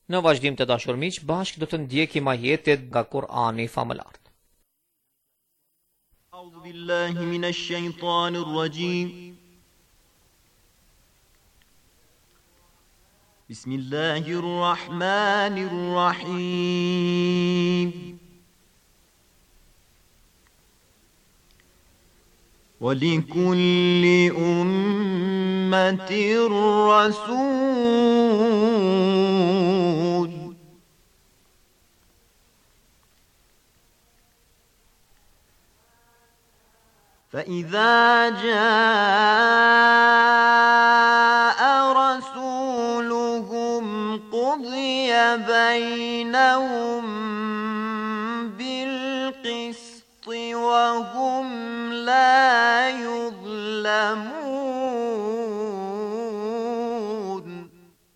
Në vazhdim të dashur miq, bashkë do të ndjekim ajetet nga Kur'ani famëlar. A'udhu billahi minash shaitanir rajim. Bismillahir rahmanir rahim. ولكل أمة رسول فإذا جاء رسولهم قضي بينهم بالقسط وهم لا يظلمون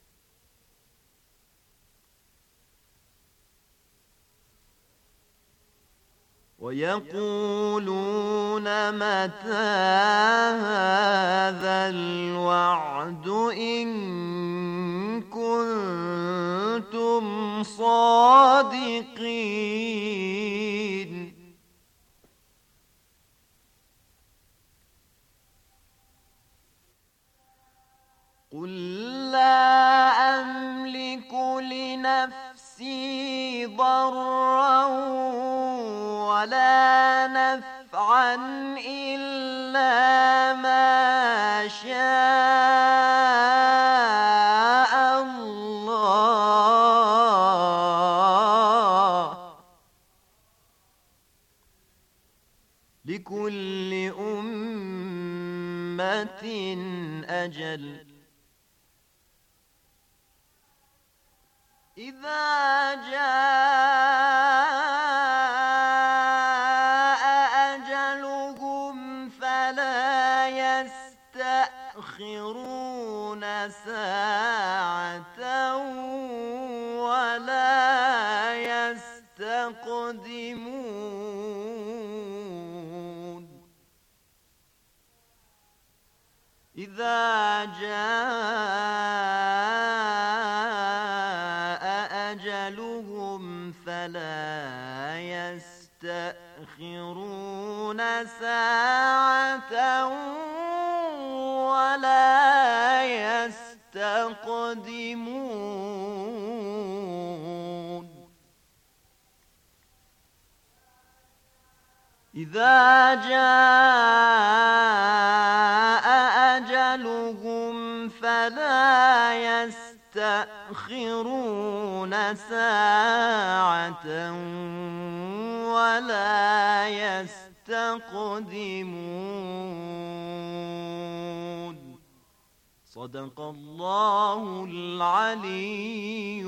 ويقولون متى هذا الوعد إن كنتم صادقين قل لا أملك لنفسي ضرا ولا نفعا إلا ما شاء الله لكل أمة أجل إذا جاء أجلهم فلا يستأخرون ساعة ولا يستقدمون إذا فلا يستأخرون ساعة ولا يستقدمون إذا جاء أجلهم فلا يستأخرون ساعة ولا يستقدمون صدق الله العلي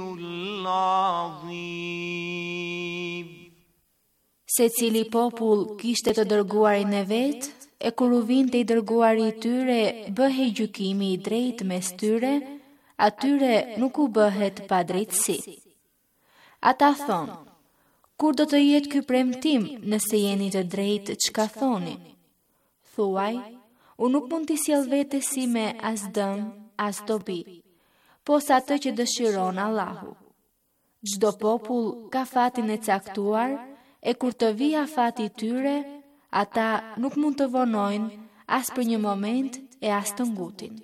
العظيم. Secili popull kishte të dërguarin e vet, e kur u vinte i dërguari i tyre, bëhej gjykimi i drejtë mes tyre, atyre nuk u bëhet pa drejtësi. Ata thonë, kur do të jetë ky premtim nëse jeni të drejtë, çka thoni? Thuaj, unë nuk mund t'i sjell vetesi me as dëm, as dobi, posa atë që dëshiron Allahu. Çdo popull ka fatin e caktuar, e kur të vijë afati i tyre, ata nuk mund të vonojnë as për një moment e as të ngutin.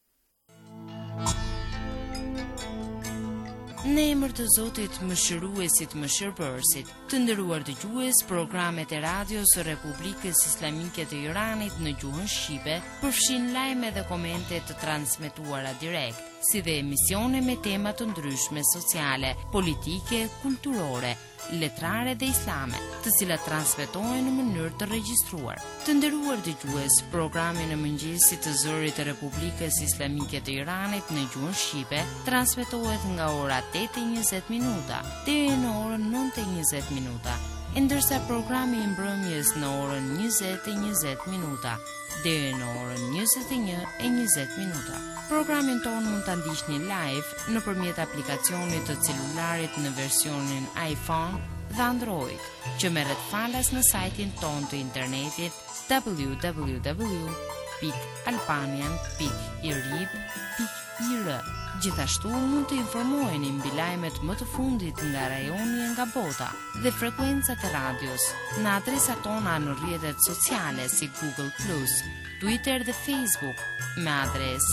Në emër të Zotit Mëshiruesit Mëshirbërësit, të nderuar dëgjues, programet e radios së Republikës Islamike të Iranit në gjuhën shqipe përfshin lajme dhe komente të transmetuara direkt, si dhe emisione me tema të ndryshme sociale, politike, kulturore, letrare dhe islame, të cilat transmetohen në mënyrë të regjistruar. Të nderuar dëgjues, programi në mëngjesit të Zërit të Republikës Islamike të Iranit në gjuhën shqipe transmetohet nga ora 8:20 deri në orën 9:20, ndërsa programi i mbrëmjes në orën 20:20 deri në orën 21:20. Programin ton mund ta ndiqni live nëpërmjet aplikacionit të celularit në versionin iPhone dhe Android, që merret falas në sajtin ton të internetit www.albanian.irib.ir. IR. Gjithashtu mund të informoheni mbi lajmet më të fundit nga rajoni e nga bota dhe frekuencat e radios në adresat tona në rrjetet sociale si Google+, Twitter dhe Facebook me adresë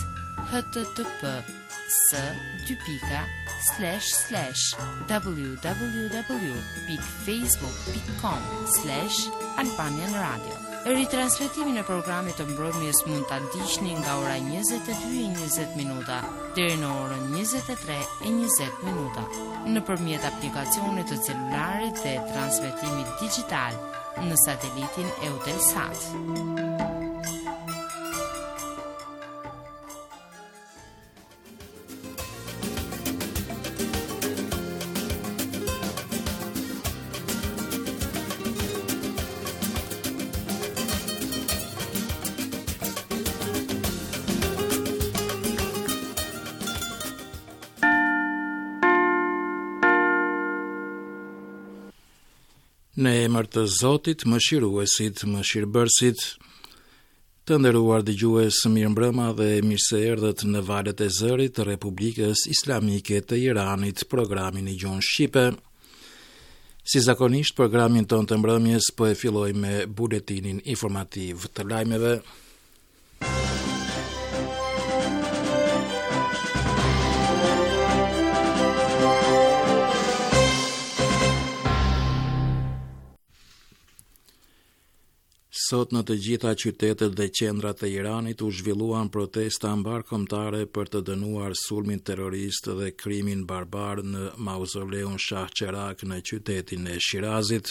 http://www.facebook.com/Albanian Radio. Ritransmetimin e programit të mbrëmjes mund ta ndiqni nga ora 22:20 deri në orën 23:20 nëpërmjet aplikacionit të celularit dhe transmetimit digjital në satelitin Eutelsat. Në emër të Zotit, mëshiruesit, mëshirbërësit, të nderuar dëgjues, mirëmbrëma dhe mirë se erdhët në valët e zërit të Republikës Islamike të Iranit, programin e gjuhën shqipe. Si zakonisht, programin ton të mbrëmjes po e filloj me buletinin informativ të lajmeve. Sot në të gjitha qytetet dhe qendrat e Iranit u zhvilluan protesta mbarkombëtare për të dënuar sulmin terrorist dhe krimin barbar në mauzoleun Shah Cheragh në qytetin e Shirazit.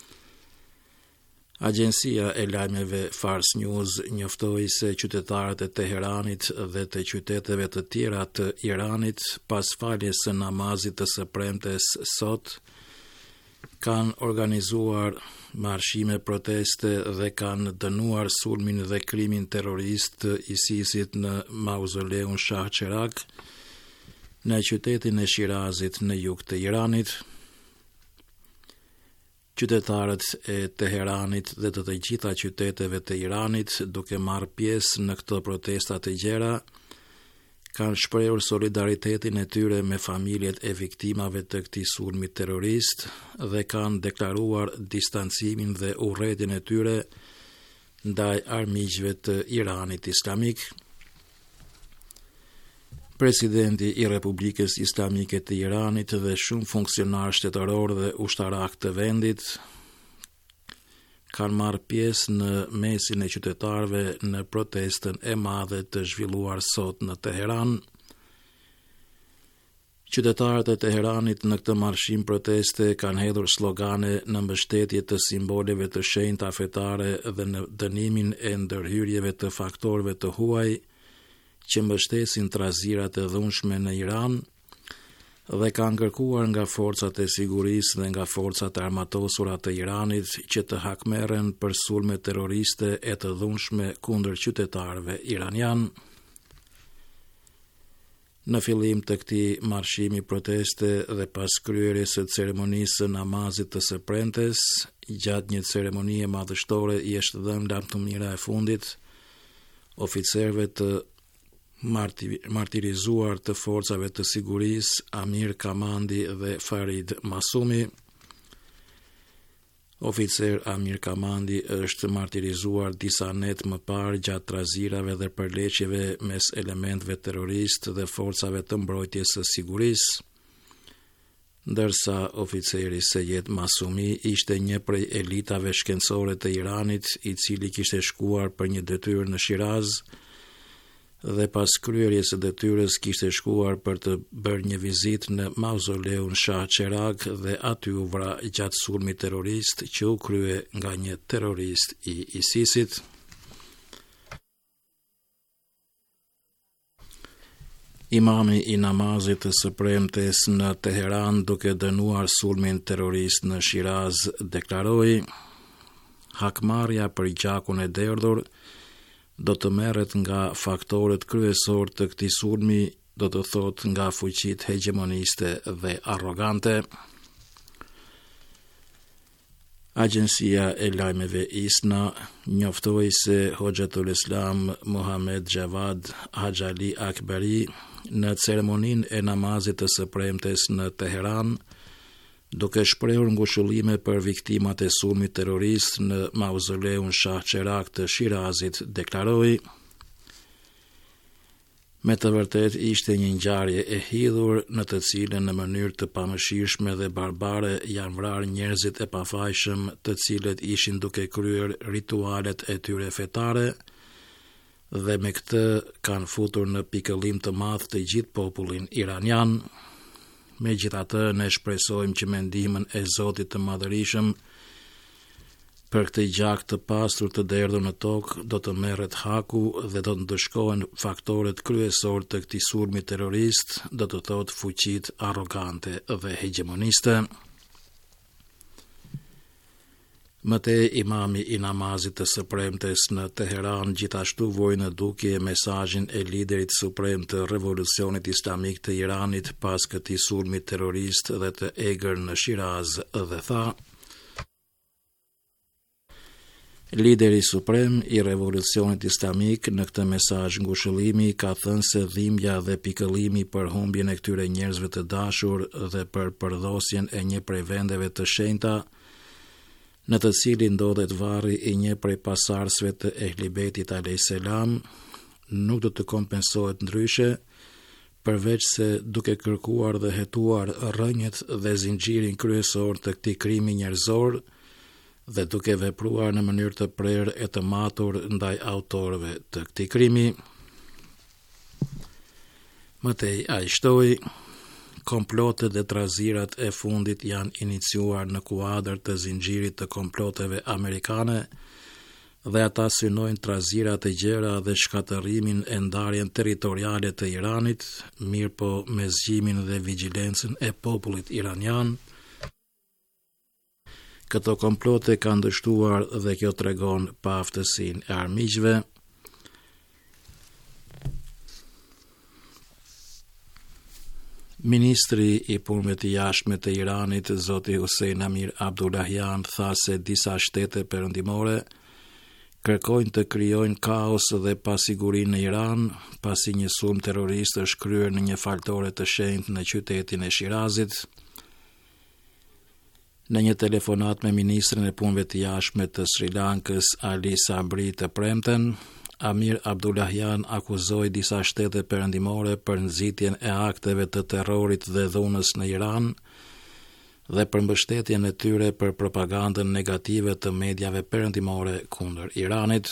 Agjencia e lajmeve Fars News njoftoi se qytetarët e Teheranit dhe të qyteteve të tjera të Iranit pas faljes së namazit të së premtes sot kanë organizuar marshime proteste dhe kanë dënuar sulmin dhe krimin terrorist të ISIS-it në mauzoleun Shah Cheragh në qytetin e Shirazit në jug të Iranit. Qytetarët e Teheranit dhe të gjitha qyteteve të Iranit, duke marrë pjesë në këto protesta të gjera, kanë shprehur solidaritetin e tyre me familjet e viktimave të këtij sulmi terrorist dhe kanë deklaruar distancimin dhe urrëtin e tyre ndaj armiqve të Iranit Islamik. Presidenti i Republikës Islamike të Iranit dhe shumë funksionarë shtetëror dhe ushtarak të vendit kanë marrë pjesë në mesin e qytetarëve në protestën e madhe të zhvilluar sot në Teheran. Qytetarët e Teheranit në këtë marshim proteste kanë hedhur slogane në mbështetje të simboleve të shenjta fetare dhe në dënimin e ndërhyrjeve të faktorëve të huaj që mbështesin trazirat e dhunshme në Iran dhe kanë kërkuar nga forcat e sigurisë dhe nga forcat armatosura të Iranit që të hakmerren për sulme terroriste e të dhunshme kundër qytetarëve iranian. Në fillim të këtij marshimi proteste dhe pas kryerjes së ceremonisë së namazit të së premtes, gjatë një ceremonie madhështore i është dhënë lavdëmira e fundit oficerëve të martirizuar të forcave të sigurisë Amir Kamandi dhe Farid Masumi. Oficer Amir Kamandi është martirizuar disa net më parë gjatë trazirave dhe përleqjeve mes elementëve terrorist dhe forcave të mbrojtjes së sigurisë, ndërsa oficeri Sejed Masumi ishte një prej elitave shkencore të Iranit, i cili kishte shkuar për një detyrë në Shiraz dhe pas kryerjes së detyrës kishte shkuar për të bërë një vizitë në mauzoleun Shah Cheragh dhe aty u vra gjatë sulmit terrorist që u krye nga një terrorist i ISIS-it. Imami i namazit të së premtes në Teheran, duke dënuar sulmin terrorist në Shiraz, deklaroi: "Hakmarrja për gjakun e derdhur do të merret nga faktorët kryesor të këtij sulmi, do të thotë nga fuqitë hegemoniste dhe arrogante." Agjencia e lajmeve ISNA njoftoi se Hoxhatul Islam Muhammed Javad Hajali Akbari në ceremoninë e namazit të së premtes në Teheran, duke shprehur ngushëllime për viktimat e sulmit terrorist në mauzoleun Shah Cheragh të Shirazit, deklaroi: me të vërtet ishte një ngjarje e hidhur në të cilën në mënyrë të pamëshirshme dhe barbare janë vrarë njerëzit e pafajshëm, të cilët ishin duke kryer ritualet e tyre fetare dhe me këtë kanë futur në pikëllim të madh të gjithë popullin iranian. Megjithatë, ne shpresojmë që me ndihmën e Zotit të Madhërisëm për këtë gjak të pastër të derdhur në tokë do të merret haku dhe do të ndëshkohen faktorët kryesor të këtij sulmi terrorist, do të thotë fuqitë arrogante dhe hegemoniste. Mëtej, imami i namazit të së premtes në Teheran gjithashtu voi në dukje mesazhin e liderit suprem të revolucionit islamik të Iranit pas këtij sulmi terrorist dhe të egër në Shiraz dhe tha: lideri suprem i revolucionit islamik në këtë mesazh ngushëllimi ka thënë se dhimbja dhe pikëllimi për humbjen e këtyre njerëzve të dashur dhe për përdhosjen e një prej vendeve të shenjta, në të cilin ndodhet varri i një prej pasarsve të Ehlibetit a.s. nuk do të kompensohet ndryshe, përveç se duke kërkuar dhe hetuar rrënjët dhe zinxhirin kryesor të këtij krimi njerëzor dhe duke vepruar në mënyrë të prerë e të matur ndaj autorëve të këtij krimi. Mëtej ai shtoi: komplotet dhe trazirat e fundit janë iniciuar në kuadër të zinxhirit të komploteve amerikane dhe ata synojnë trazirat e gjera dhe shkatërimin e ndarjen territoriale të Iranit, mirëpo me zgjimin dhe vigjilencën e popullit iranian. Këto komplote kanë dështuar dhe kjo tregon paaftësinë e armiqve. Ministri i punëve të jashtme të Iranit, zoti Hussein Amir Abdullahian, tha se disa shtete perëndimore kërkojnë të krijojnë kaos dhe pasiguri në Iran, pasi një sulm terrorist është kryer në një faltore të shenjtë në qytetin e Shirazit. Në një telefonat me ministrin e punëve të jashtme të Sri Lankës, Ali Sabri, të premten, Amir Abdullahian akuzoi disa shtete perëndimore për nxitjen e akteve të terrorit dhe dhunës në Iran dhe për mbështetjen e tyre për propagandën negative të mediave perëndimore kundër Iranit.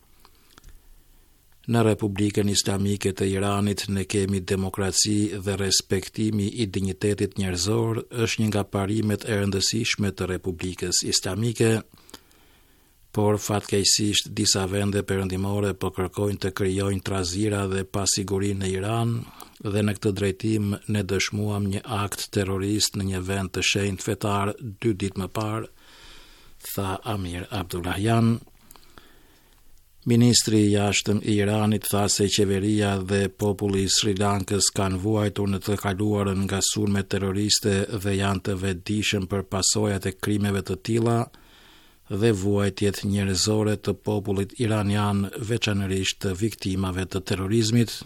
Në Republikën Islamike të Iranit ne kemi demokraci dhe respektimi i dinjitetit njerëzor është një nga parimet e rëndësishme të Republikës Islamike, por fatkeqësisht disa vende perëndimore po kërkojnë të krijojnë trazira dhe pasiguri në Iran dhe në këtë drejtim ne dëshmuam një akt terrorist në një vend të shenjtë fetar 2 ditë më parë, tha Amir Abdullahian. Ministri i jashtëm i Iranit tha se qeveria dhe populli i Sri Lankës kanë vuajtur në të kaluarën nga sulme terroriste dhe janë të vetëdijshëm për pasojat e krimeve të tilla dhe vuajtjet njerëzore të popullit iranian, veçanërisht të viktimave të terrorizmit.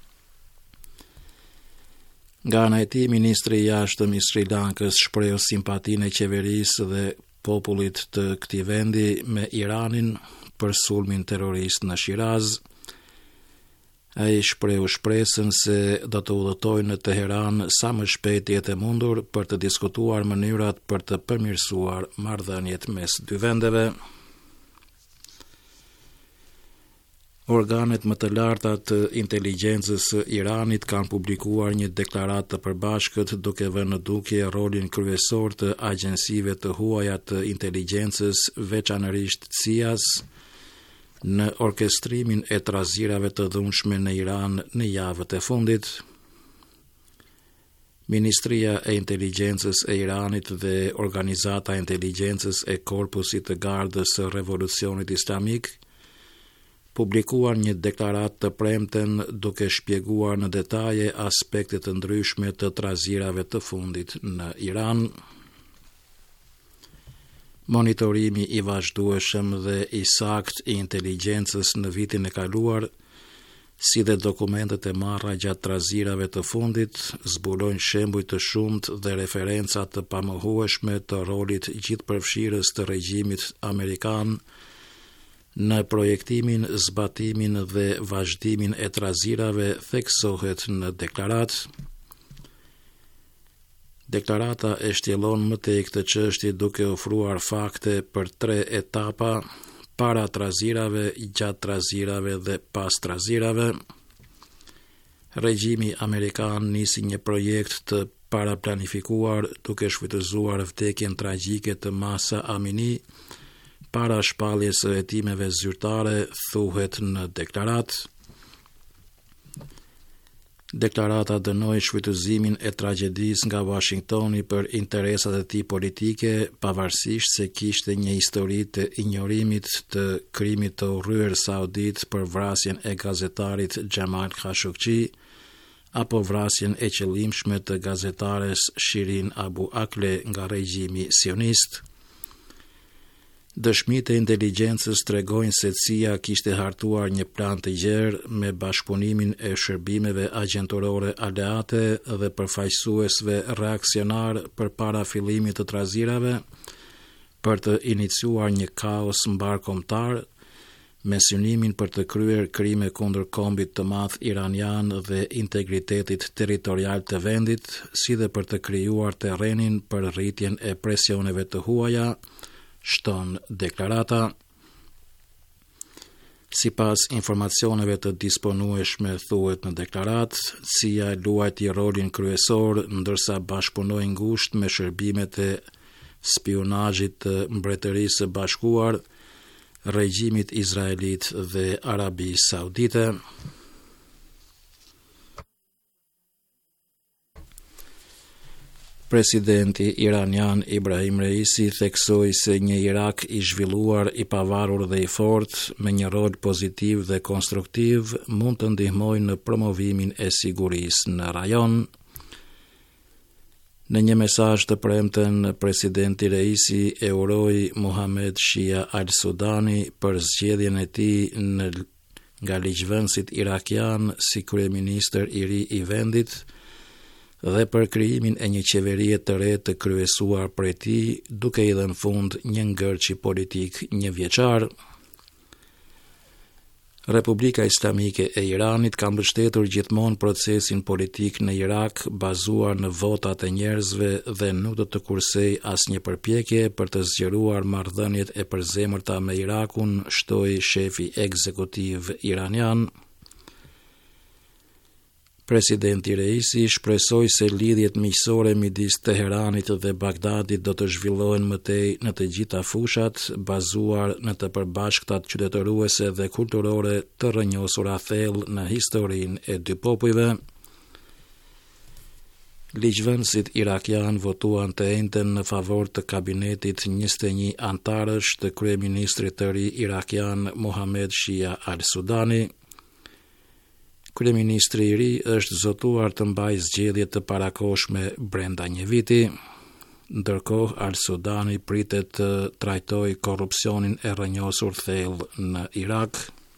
Nga ana e tij, ministri i jashtëm i Sri Lankës shpreh simpatinë e qeverisë dhe popullit të këtij vendi me Iranin për sulmin terrorist në Shiraz. Ai shprehu shpresën se do të udhëtojnë në Teheran sa më shpejt jetë e mundur për të diskutuar mënyrat për të përmirësuar marrëdhëniet mes dy vendeve. Organet më të larta të inteligjencës së Iranit kanë publikuar një deklaratë të përbashkët duke vënë në dukje rolin kryesor të agjencive të huaja të inteligjencës, veçanërisht CIA-s, në orkestrimin e trazirave të dhunshme në Iran në javët e fundit. Ministria e Inteligjencës e Iranit dhe Organizata e Inteligjencës e Korpusit të Gardës së Revolucionit Islamik publikuar një deklaratë të premten duke shpjeguar në detaje aspekte të ndryshme të trazirave të fundit në Iran. monitorimi i vazhdueshëm dhe i saktë i inteligjencës në vitin e kaluar, si dhe dokumentet e marra gjatë trazirave të fundit, zbulojnë shembuj të shumtë dhe referenca të pamohueshme të rolit gjithëpërfshirës të regjimit amerikan në projektimin, zbatimin dhe vazhdimin e trazirave, theksohet në deklaratë. Deklarata e shtjellon më tej këtë çështje duke ofruar fakte për 3 etapa: para trazirave, gjatë trazirave dhe pas trazirave. Regjimi amerikan nisi një projekt të paraplanifikuar duke shfrytëzuar vdekjen tragjike të Mahsa Amini para shpalljes së hetimeve zyrtare, thuhet në deklaratë. Deklarata dënoi shfrytëzimin e tragjedisë nga Washingtoni për interesat e tij politike, pavarësisht se kishte një histori të injorimit të krimit të urryer saudit për vrasjen e gazetarit Jamal Khashoggi apo vrasjen e qëllimshme të gazetares Shirin Abu Akleh nga regjimi sionist. Dëshmitë e inteligjencës tregojnë se CIA kishte hartuar një plan të gjerë me bashkëpunimin e shërbimeve agjentorore aleate dhe përfaqësuesve reaksionar përpara fillimit të trazirave për të iniciuar një kaos mbarkombëtar me synimin për të kryer krime kundër kombit të madh iranian dhe integritetit territorial të vendit, si dhe për të krijuar terrenin për rritjen e presioneve të huaja, shton deklarata. Sipas informacioneve të disponueshme, thuhet në deklaratë, CIA luajti rolin kryesor ndërsa bashkëpunoi ngushtë me shërbimet e spionazhit të Mbretërisë së Bashkuar, regjimit izraelit dhe Arabisë Saudite. Presidenti iranian Ibrahim Raisi theksoi se një Irak i zhvilluar, i pavarur dhe i fortë, me një rol pozitiv dhe konstruktiv, mund të ndihmojë në promovimin e sigurisë në rajon. Në një mesazh të premten, presidenti Raisi e uroi Mohamed Shia al-Sudani për zgjedhjen e tij nga ligjvënësit irakian si kryeministër i ri i vendit dhe për krijimin e një qeverie të re të kryesuar prej tij, duke i dhënë fund një ngërçi politik një vjeçar. Republika Islamike e Iranit ka mbështetur gjithmonë procesin politik në Irak bazuar në votat e njerëzve dhe nuk do të kursej asnjë përpjekje për të zgjeruar marrëdhëniet e përzemërta me Irakun, shtoi shefi ekzekutiv iranian. Presidenti Raisi shpresoi se lidhjet miqësore midis Teheranit dhe Bagdadit do të zhvillohen më tej në të gjitha fushat, bazuar në të përbashkëtat qytetëruese dhe kulturore të rrënjosura thellë në historinë e dy popujve. Ligjvënësit irakian votuan të njëjtën në favor të kabinetit 21 antarësh të kryeministrit të ri irakian Mohamed Shia al-Sudani. Kryeministri i ri është zotuar të mbajë zgjedhje të parakohshme brenda një viti, ndërkohë al-Sudani pritet të trajtojë korrupsionin e rrënjosur thellë në Irak.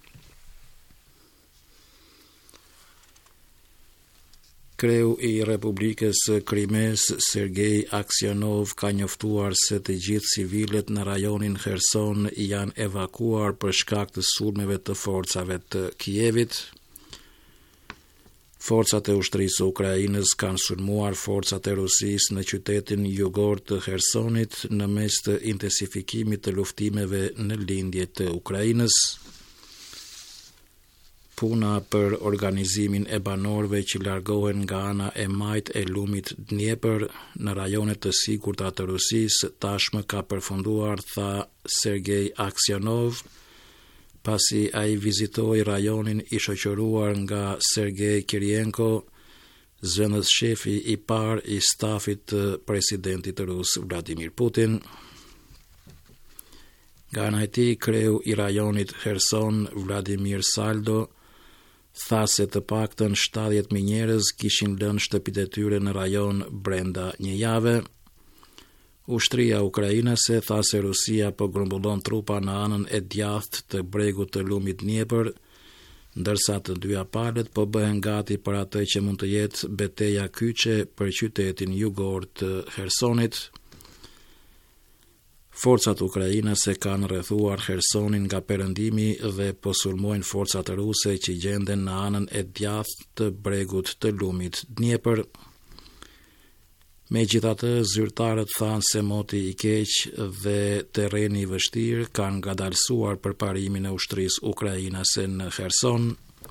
Kreu i Republikës së Krimes, Sergej Aksionov, ka njoftuar se të gjithë civilet në rajonin Kherson janë evakuar për shkak të sulmeve të forcave të Kijevit. Forcat e ushtrisë së Ukrainës kanë sulmuar forcat e Rusisë në qytetin jugor të Khersonit në mes të intensifikimit të luftimeve në lindje të Ukrainës. Puna për organizimin e banorëve që largohen nga ana e majt e lumit Dnjepër në rajonet të sigurta të Rusisë tashmë ka përfunduar, tha Sergej Aksionov, pasi ai vizitoi rajonin i shoqëruar nga Sergej Kirienko, zënës shefi i parë i stafit të presidentit rus Vladimir Putin. Nga ana e tij, kreu i rajonit Kherson, Vladimir Saldo, tha se të paktën 70.000 njerëz kishin lënë shtëpitë e tyre në rajon brenda një jave. Ushtria ukrainase tha se Rusia po grumbullon trupa në anën e djathtë të bregut të lumit Dnjepër, ndërsa të dyja palët po bëhen gati për atë që mund të jetë betejë kyçe për qytetin jugor të Khersonit. Forcat ukrainase kanë rrethuar Khersonin nga perëndimi dhe po sulmojnë forcat ruse që gjenden në anën e djathtë të bregut të lumit Dnjepër. Megjithatë, zyrtarët thanë se moti i keq dhe terreni i vështirë kanë ngadalësuar përparimin e ushtrisë ukrainase në Kherson.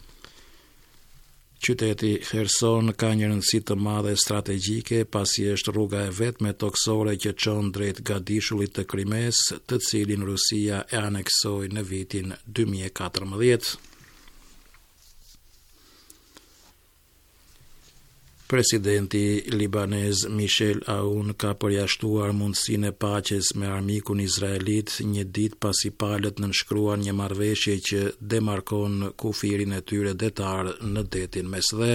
Qyteti Kherson ka një rëndësi të madhe strategjike pasi është rruga e vetme toksore që çon drejt gadishullit të Krimes, të cilin Rusia e aneksoi në vitin 2014. Presidenti libanez Michel Aoun ka përjashtuar mundësinë e paqes me armikun izraelit një ditë pasi palët nënshkruan një marrëveshje që demarkon kufirin e tyre detar në detin Mesdhe.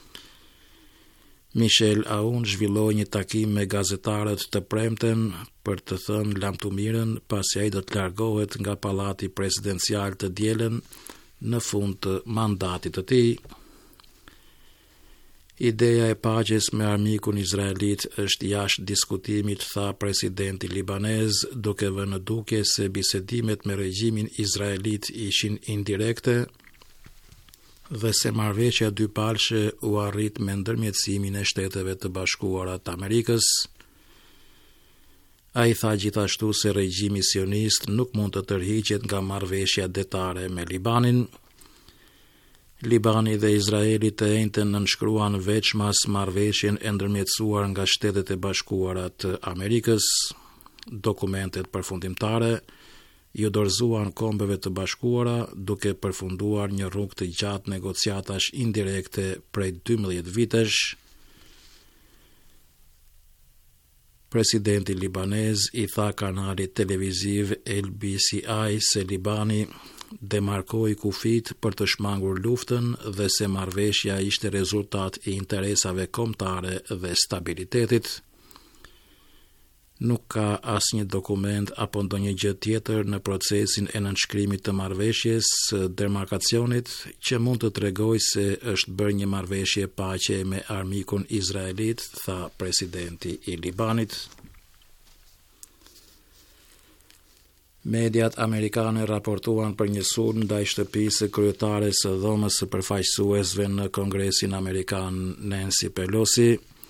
Michel Aoun zhvilloi një takim me gazetarët të premten për të thënë lamtumirën pasi ai do të largohet nga pallati presidencial të dielën në fund të mandatit të tij. Ideja e paqes me armikun izraelit është jashtë diskutimit, tha presidenti libanez, duke vënë duke se bisedimet me regjimin izraelit ishin indirekte dhe se marrëveshja dypalëshe u arrit me ndërmjetësimin e Shteteve të Bashkuara të Amerikës. Ai tha gjithashtu se regjimi sionist nuk mund të tërhiqet nga marrëveshja detare me Libanin. Libani dhe Izraeli të njëjtën nënshkruan veçmas marrëveshjen e ndërmjetësuar nga Shtetet e Bashkuara të Amerikës. Dokumentet përfundimtare ju dorëzuan Kombeve të Bashkuara duke përfunduar një rrugë të gjatë negociatash indirekte prej 12 vitesh. Presidenti libanez i tha kanalit televiziv LBCI se Libani demarkoi kufit për të shmangur luftën dhe se marrëveshja ishte rezultat i interesave kombëtare dhe stabilitetit. Nuk ka asnjë dokument apo ndonjë gjë tjetër në procesin e nënshkrimit të marrëveshjes së demarkacionit që mund të tregojë se është bërë një marrëveshje paqe me armikun izraelit, tha presidenti i Libanit. Mediat amerikane raportuan për një sulm ndaj shtëpisë së kryetares së dhomës së përfaqësuesve në Kongresin Amerikan, Nancy Pelosi.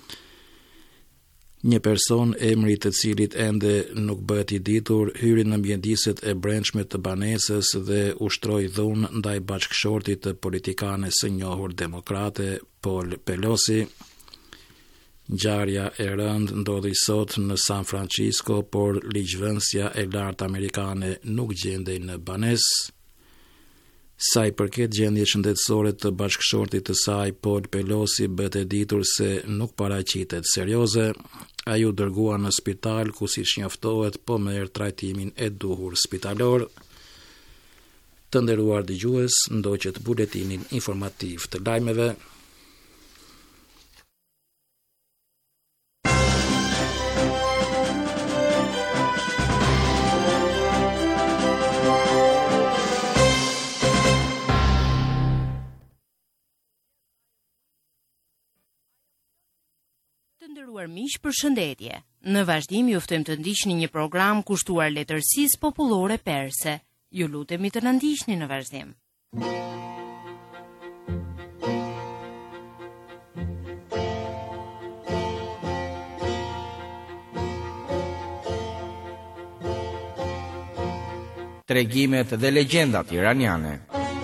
Një person emri të cilit ende nuk bëhet i ditur hyri në mjediset e brendshme të banesës dhe ushtroi dhunë ndaj bashkëshortit të politikanes së njohur demokrate Paul Pelosi. Ngjarja e rëndë ndodhi sot në San Francisco, por ligjvënësja e lartë amerikane nuk gjendej në banesë. Sa i përket gjendjes shëndetësore të bashkëshortit të saj, Paul Pelosi bëhet e ditur se nuk paraqitet serioze. Ai u dërgua në spital ku siç njoftohet po merr trajtimin e duhur spitalor. Të nderuar dëgjues, ndoqët buletinin informativ të lajmeve. Të nderuar miq, përshëndetje. Në vazhdim ju ftojmë të ndiqni një program kushtuar letërsisë popullore perse. Ju lutemi të na ndiqni në vazhdim. Tregimet dhe legjendat iraniane.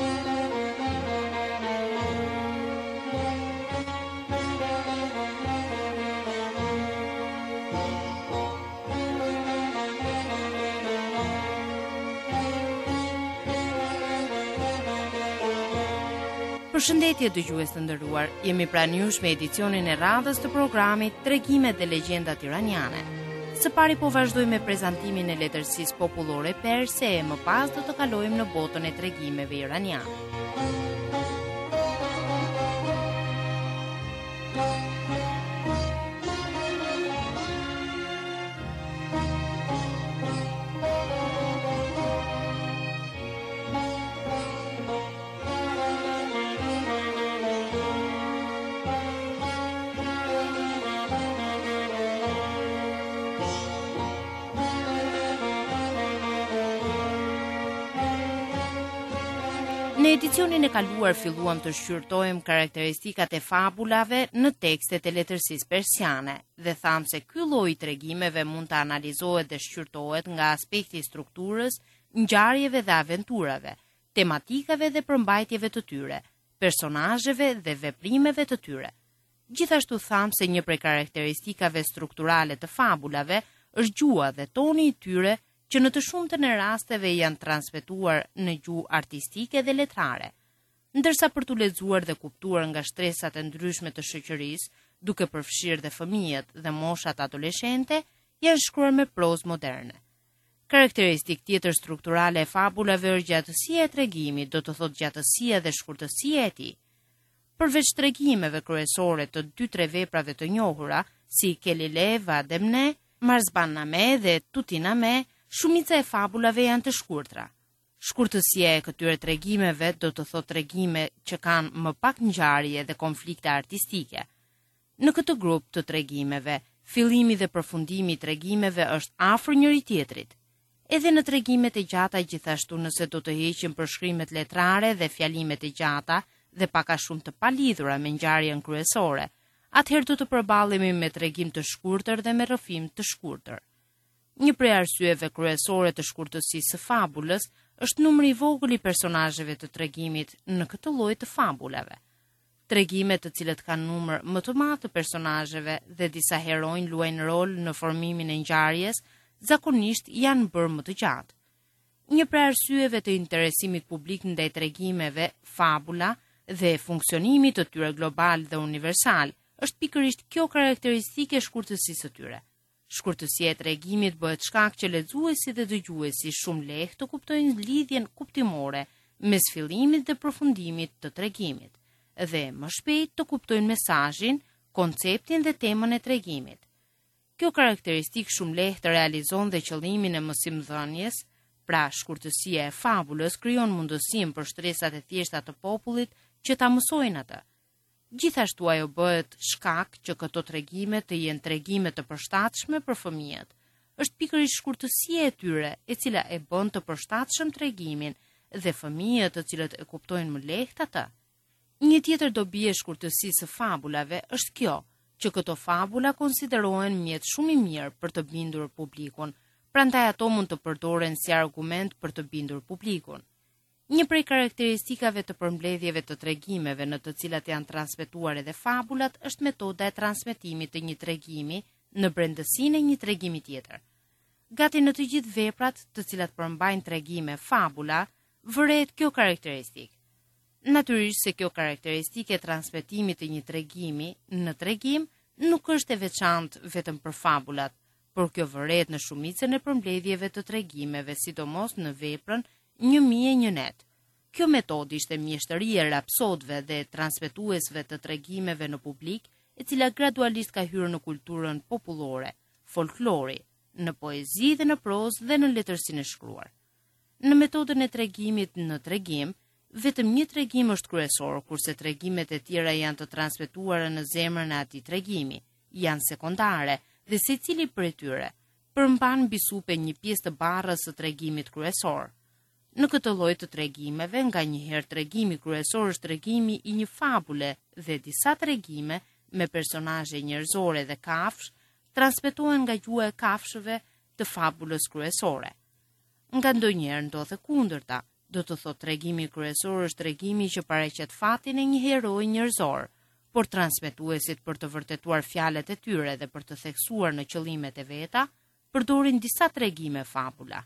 Përshëndetje dëgjues të nderuar, jemi pranë jush me edicionin e radhës të programit Tregimet dhe legjendat iraniane. Së pari po vazhdojmë me prezantimin e letërsisë popullore perse e më pas do të kalojmë në botën e tregimeve iraniane. Në edicionin e kaluar filluam të shqyrtojmë karakteristikat e fabulave në tekstet e letërsisë persiane dhe thamë se ky lloj tregimeve mund të analizohet dhe shqyrtohet nga aspekti i strukturës, ngjarjeve dhe aventurave, tematikave dhe përmbajtjeve të tyre, personazheve dhe veprimeve të tyre. Gjithashtu thamë se një prej karakteristikave strukturale të fabulave është gjua dhe toni i tyre, që në të shumtën e rasteve janë transmetuar në gjuhë artistike dhe letrare, ndërsa për të lexuar dhe kuptuar nga shtresat e ndryshme të shoqërisë, duke përfshirë dhe fëmijët dhe moshat adoleshente, janë shkruar me prozë moderne. Karakteristikë tjetër strukturale e fabulave është gjatësia e tregimit, do të thotë gjatësia dhe shkurtësia e tij. Përveç tregimeve kryesore të 2-3 veprave të njohura, si Kelile, Vademne, Marzbanname dhe Tutiname, shumica e fabulave janë të shkurtra. Shkurtësia e këtyre tregimeve do të thotë tregime që kanë më pak ngjarje dhe konflikte artistike. Në këtë grup të tregimeve, fillimi dhe përfundimi i tregimeve është afër njëri tjetrit. Edhe në tregimet e gjata gjithashtu, nëse do të heqim përshkrimet letrare dhe fjalimet e gjata dhe pak a shumë të palidhura me ngjarjen kryesore, atëherë do të përballemi me tregim të shkurtër dhe me rrëfim të shkurtër. Një prej arsyeve kryesore të shkurtësisë së fabulës është numri i vogël i personazheve të tregimit në këtë lloj të fabulave. Tregime të cilët kanë numër më të madh të personazheve dhe disa heronj luajnë rol në formimin e ngjarjes, zakonisht janë bërë më të gjatë. Një prej arsyeve të interesimit publik ndaj tregimeve fabula dhe funksionimit të tyre global dhe universal është pikërisht kjo karakteristike e shkurtësisë së tyre. Shkurtësia e tregimit bëhet shkak që lexuesi dhe dëgjuesi shumë lehtë të kuptojnë lidhjen kuptimore mes fillimit dhe përfundimit të tregimit, dhe më shpejt të kuptojnë mesazhin, konceptin dhe temën e tregimit. Kjo karakteristikë shumë lehtë realizon dhe qëllimin e mësimdhënies, pra shkurtësia e fabulës krijon mundësinë për shtresat e thjeshta të popullit që ta mësojnë atë. Gjithashtu ajo bëhet shkak që këto tregime të jenë tregime të përshtatshme për fëmijët. Është pikërisht shkurtësia e tyre e cila e bën të përshtatshëm tregimin dhe fëmijët të cilët e kuptojnë më lehtë atë. Një tjetër dobi e shkurtësisë së fabulave është kjo, që këto fabula konsiderohen mjet shumë i mirë për të bindur publikun, prandaj ato mund të përdoren si argument për të bindur publikun. Një prej karakteristikave të përmbledhjeve të tregimeve në të cilat janë transmetuar edhe fabulat është metoda e transmetimit të një tregimi në brendësinë e një tregimi tjetër. Gati në të gjithë veprat të cilat përmbajnë tregime fabula, vëret kjo karakteristikë. Natyrisht se kjo karakteristikë e transmetimit të një tregimi në tregim nuk është e veçantë vetëm për fabulat, por kjo vëret në shumicën e përmbledhjeve të tregimeve, sidomos në veprën 1001 net. Kjo metodë ishte mjeshtëria e rapsodëve dhe transmetuesve të tregimeve në publik, e cila gradualisht ka hyrë në kulturën popullore, folklori, në poezi dhe në prozë dhe në letërsinë e shkruar. Në metodën e tregimit në tregim, vetëm një tregim është kryesor, kurse tregimet e tjera janë të transmetuara në zemrën e atij tregimi, janë sekondare dhe secili prej tyre përmban mbi supe një pjesë të barrës së tregimit kryesor. Në këtë lloj të tregimeve, nganjëherë tregimi kryesor është tregimi i një fabule dhe disa tregime me personazhe njerëzore dhe kafshë transmetohen nga gjuha e kafshëve të fabulës kryesore. Nga ndonjëherë ndodh e kundërta, do të thotë tregimi kryesor është tregimi që paraqet fatin e një heroi njerëzor, por transmetuesit për të vërtetuar fjalët e tyre dhe për të theksuar në qëllimet e veta, përdorin disa tregime fabula.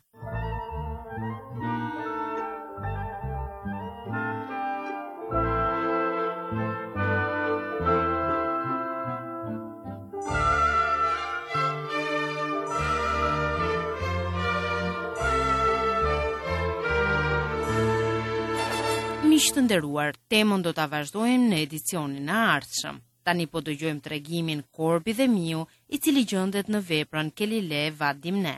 Miq të nderuar, temën do ta vazhdojmë në edicionin e ardhshëm. Tani po dëgjojmë tregimin Korbi dhe Miu, i cili gjendet në veprën Kelile Vadimne.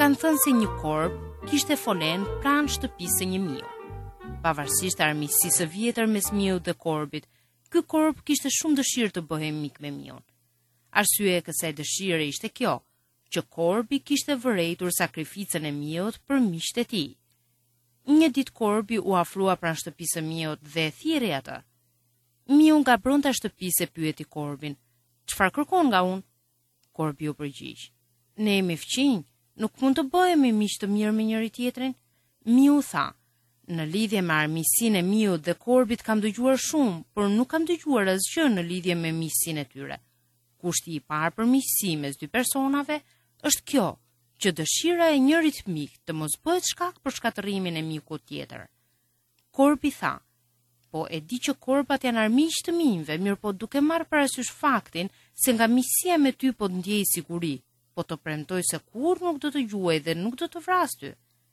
Kanë thënë se një korb kishte folen pranë shtëpisë së një miu. Pavarësisht armiqësisë së vjetër mes miut dhe korbit, ky korb kishte shumë dëshirë të bëhej mik me miun. Arsyeja e kësaj dëshire ishte kjo, që korbi kishte vërejtur sakrificën e miut për miqtë e tij. Një ditë korbi u afrua pranë shtëpisë së miut dhe e thirri atë. Miu nga brenda shtëpisë pyeti korbin: "Çfarë kërkon nga unë?" Korbi u përgjigj: "Ne jemi fëmijë, nuk mund të bëhemi miq të mirë me njëri tjetrin." Miu tha: "Në lidhje me armiqsinë e miut dhe korbit kam dëgjuar shumë, por nuk kam dëgjuar asgjë në lidhje me miqsinë e tyre. Kushti i parë për miqësi mes dy personave është kjo, që dëshira e njërit mik të mos bëhet shkak për shkatërimin e mikut tjetër." Korbi tha: "Po e di që korbat janë armiq të minjve, mirë po duke marrë parasysh faktin se nga miqësia me ty po të ndjej siguri, po të premtoj se kur nuk do të gjuaj dhe nuk do të vras ty."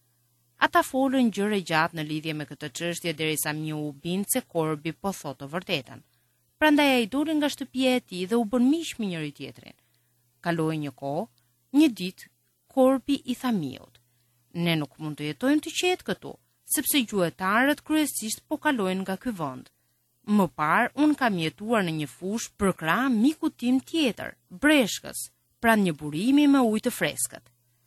Ata folën gjëra gjatë në lidhje me këtë çështje derisa miu u bind se korbi po thotë të vërtetën. Prandaj ai doli nga shtëpia e tij dhe u bën miq me njëri tjetrin. Kaloi një kohë, një ditë korbi i tha miut: "Ne nuk mund të jetojmë të qetë këtu, sepse gjuetarët kryesisht po kalojnë nga ky vend. Më parë un kam jetuar në një fushë për krah mikut tim tjetër, Breshkës, pranë një burimi me ujë të freskët.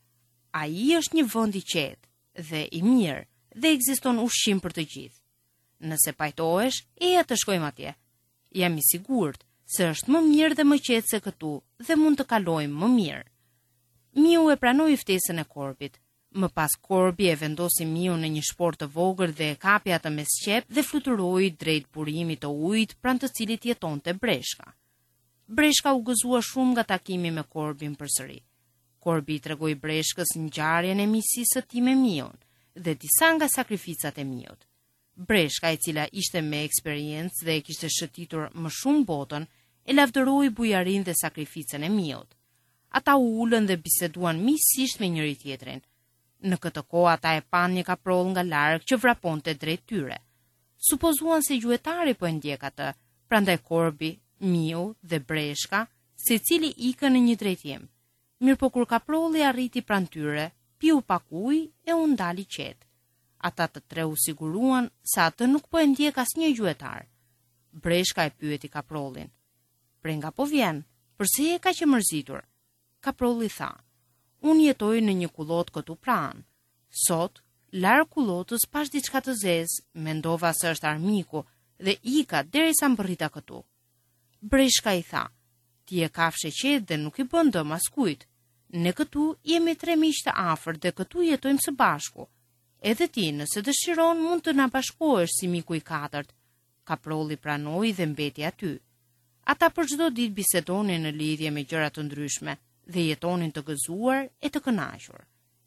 Ai është një vend i qetë dhe i mirë dhe ekziston ushqim për të gjithë. Nëse pajtohesh, eja të shkojmë atje. Jam i sigurt se është më mirë dhe më qetë se këtu dhe mund të kalojmë më mirë." Miu e pranoi ftesën e korbit. Më pas korbi e vendosi miun në një shport të vogël dhe e kapi atë me sqep dhe fluturoi drejt burimit të ujit pranë të cilit jetonte Breshka. Breshka u gëzua shumë nga takimi me korbin përsëri. Korbi i tregoi Breshkës ngjarjen e miqësisë së tij me miun dhe disa nga sakrificat e miut. Breshka, e cila ishte me eksperiencë dhe e kishte shëtitur më shumë botën, e lavdëroi bujarin dhe sakrificën e miut. Ata u ulën dhe biseduan miqësisht me njëri tjetrin. Në këtë kohë ata e pan një kaproll nga larg që vraponte drejt tyre. Supozuan se gjuetari po e ndjek atë, prandaj korbi, miu dhe Breshka, secili ikën në një drejtim. Mirë po kur kaprolli arriti pranë tyre, piu pak ujë e u ndali qetë. Ata të tre u siguruan se atë nuk po e ndjek asnjë gjuetar. Breshka e pyeti kaprollin: "Prenga po vjen, pse je kaq i mërzitur?" Kaprolli tha: "Unë jetoj në një kullot këtu pranë. Sot, larg kullotës pash diçka të zezë, mendova se është armiku dhe ika derisa mbërrita këtu." Breshka i tha: "Ti e kafshë qetë dhe nuk i bën dëm askujt. Ne këtu jemi tre miq të afërt dhe këtu jetojmë së bashku. Edhe ti, nëse dëshiron, mund të na bashkohesh si miku i katërt." Kaprolli pranoi dhe mbeti aty. Ata për çdo ditë bisedonin në lidhje me gjëra të ndryshme dhe jetonin të gëzuar e të kënaqur.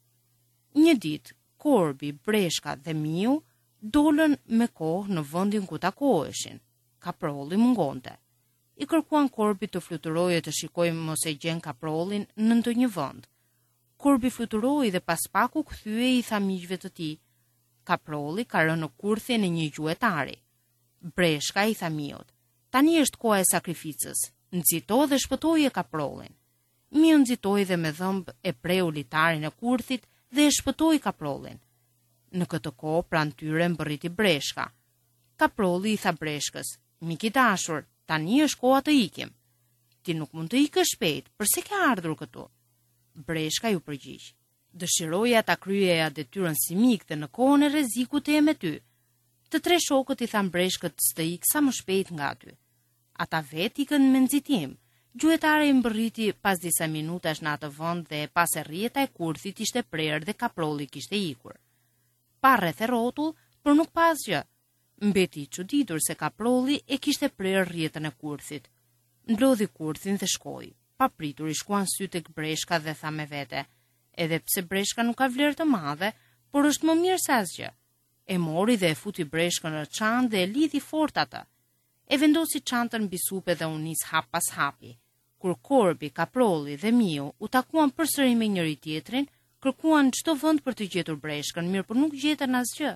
Një ditë, korbi, Breshka dhe miu dolën me kohë në vendin ku takoheshin. Kaprolli mungonte. I kërkuan korbit të fluturojë të shikojë mos e gjen kaprollin në ndonjë vend. Korbi fluturoi dhe pas pak u kthye i tha miqve të tij: "Kaprolli ka rënë në kurthjen e një gjuetari." Breshka i tha miut: "Tani është koha e sakrificës. Nxito dhe shpëtoje kaprollin." Miu nxitoi dhe me dhëmb e preu litarin e kurthit dhe e shpëtoi kaprollin. Në këtë kohë pranë tyre mbërriti Breshka. Kaprolli i tha Breshkës: "Mik i dashur, tani është koha të ikim." "Ti nuk mund të ikësh shpejt, pse ke ardhur këtu?" Breshka ju përgjigj: "Dëshiroja ta kryeja detyrën si mik dhe në kohën e rrezikut të jem me ty." Të tre shokët i than Breshkët të ikë sa më shpejt nga aty. Ata vetë ikën me nxitim. Gjuetari i mbërriti pas disa minutash në atë vend dhe pas e rrjeta e kurthit ishte prerë dhe kaprolli kishte ikur. Pa rreth e rrotull, por nuk pa asgjë. Mbeti i çuditur se kaprolli e kishte prerë rrjetën e kurthit. Mblodhi kurthin dhe shkoi. Pa pritur i shkuan sy tek Breshka dhe tha me vete: "Edhe pse Breshka nuk ka vlerë të madhe, por është më mirë se asgjë." E mori dhe e futi Breshkën në çantë dhe e lidhi fort atë. E vendosi çantën mbi supe dhe u nis hap pas hapi. Kur korbi, kaprolli dhe miu u takuan përsëri me njëri tjetrin, kërkuan çdo vend për të gjetur Breshkën, mirë por nuk gjetën asgjë.